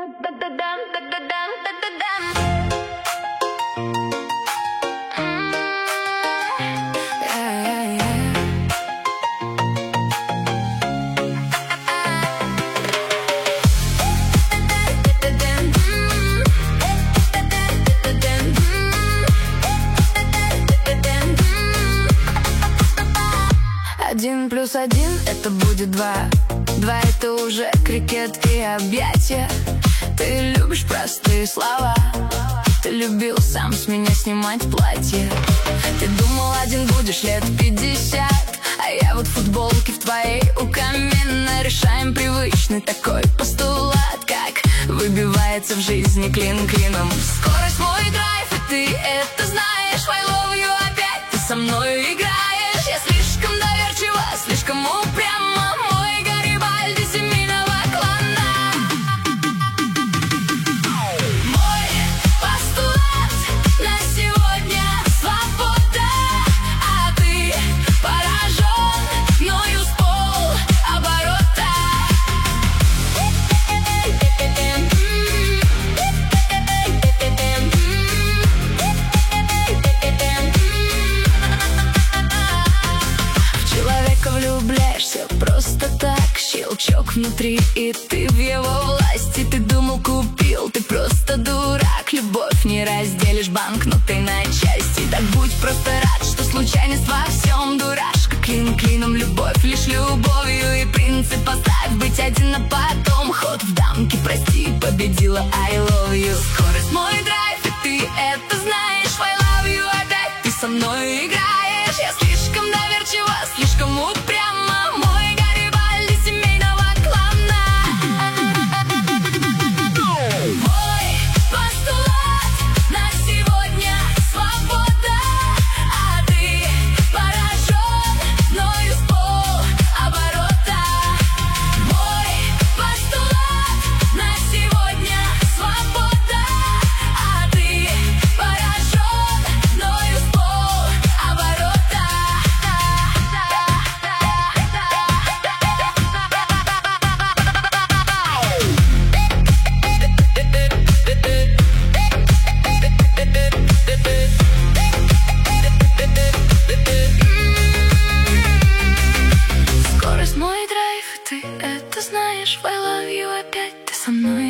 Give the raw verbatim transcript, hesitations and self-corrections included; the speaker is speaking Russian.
Один плюс один — это будет два. Два — это уже крикет и объятия. Ты любишь простые слова. Ты любил сам с меня снимать платье. Ты думал, один будешь лет пятьдесят, а я вот в футболке в твоей у камина. Решаем привычный такой постулат, как выбивается в жизни клин клином. Скорость мой драйв, и ты это знаешь. I love you, опять ты со мной играешь. Я слишком доверчива, слишком упряма. Мой Гарибальди семейного клана. Мой постулат на сегодня свобода, а ты поражен мною с полоборота. В человека влюбляешься просто так. Щелчок внутри, и ты в его власти. Ты думал, купил, ты просто дурак. Любовь не разделишь банкнотой на части. Так будь просто рад, что случайность во всем. Дурашка, клин клином, любовь лишь любовью. И принцип оставь быть один, а потом ход в дамки, прости, победила I love you. Скорость мой драйв, и ты это знаешь. I love you, опять ты со мной играешь. Я слишком доверчива, слишком упряма. Мой Гарибальди семейного клана. Мой постулат на сегодня свобода, а ты поражен мною с полоборота. Мой постулат на сегодня свобода, а ты поражен мною с полоборота. Скорость мой драйв, и ты это знаешь. I love you, опять ты со мной